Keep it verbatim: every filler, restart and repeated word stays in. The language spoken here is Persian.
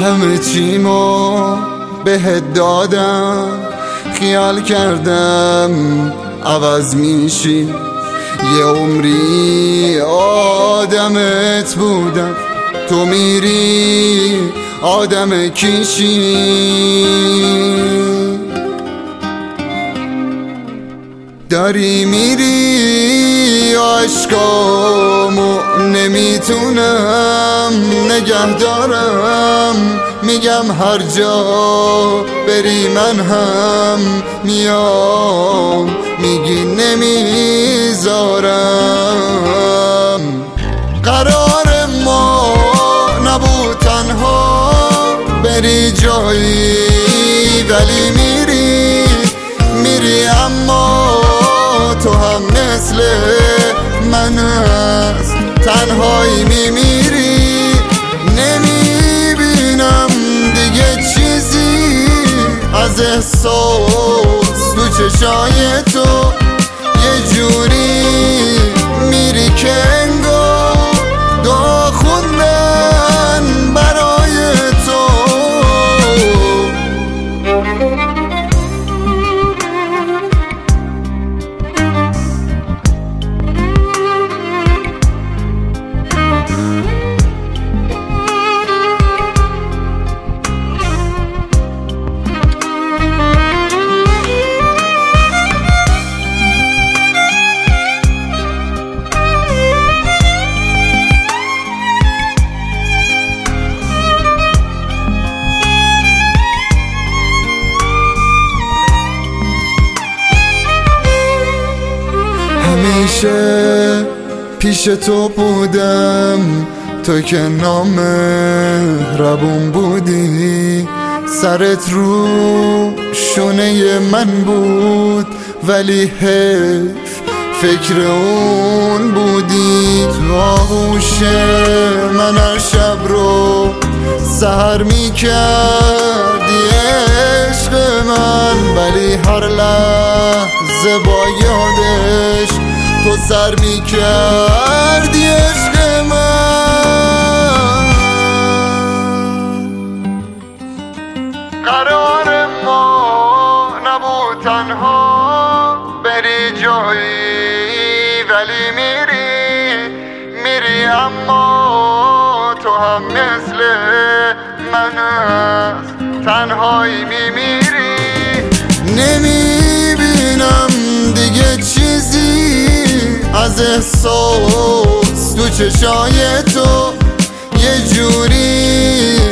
همه چیمو بهت دادم، خیال کردم عوض میشی. یه عمری آدمت بودم، تو میری آدم کیشی. داری میری عشقامو نمیتونم نگه دارم، میگم هر جا بری من هم میام، میگی نمیذارم. قرار ما نبود تنها بری جایی، ولی میری میری اما تو هم مثل من هست، تنهایی میمیری. نمیبینم دیگه چیزی از احساس تو چشای تو، یه جوری میری که انگار دعا خوندن برای تو. همیشه پیش تو بودم، تو که نامهربون بودی. سرت رو شونه من بود، ولی حیف فکر اون بودی. تو آغوش من هر شب رو سحر میکردی عشق من، ولی هر لحظه با یادش تو سر میکردی عشق من. قرار ما نبود تنها بری جایی، ولی میری میری اما تو هم مثل من هست، تنهایی میمیری. نمیبینم دیگه چیزی از احساس تو چشای تو، یه جوری